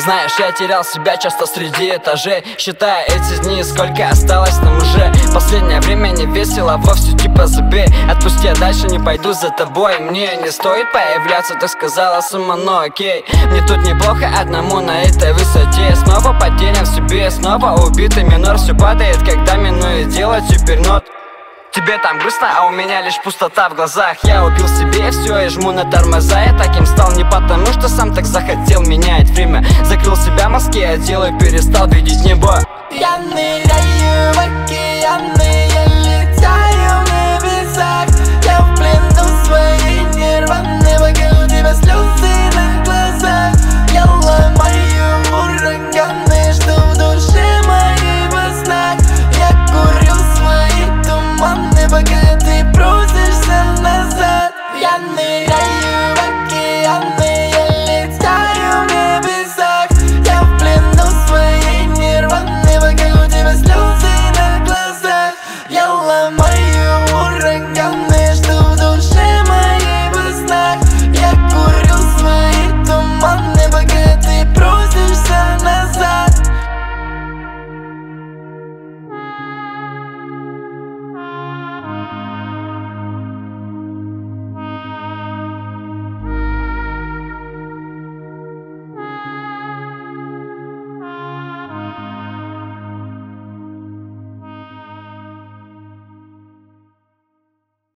знаешь, я терял себя часто среди этажей, считая эти дни, сколько осталось нам уже. Последнее время не весело вовсе, типа забей. Отпусти, я дальше не пойду за тобой. Мне не стоит появляться, ты сказала сама, но окей. Мне тут неплохо одному на этой высоте. Снова потерян в себе, снова убитый минор. Все падает, когда минует дело супернот. Тебе там грустно, а у меня лишь пустота в глазах. Я убил себе все и жму на тормоза. Я таким стал не потому, что сам так захотел менять время. Закрыл себя в мозге, одел и перестал видеть небо. Я ныряю в океаны, я летаю в небесах. Я в плену своей нирваны, пока у тебя слезы на глазах. Я ломаю ураганы, что в душе моей во снах. Я курю свои туманы, пока ты просишься назад. Я ныряю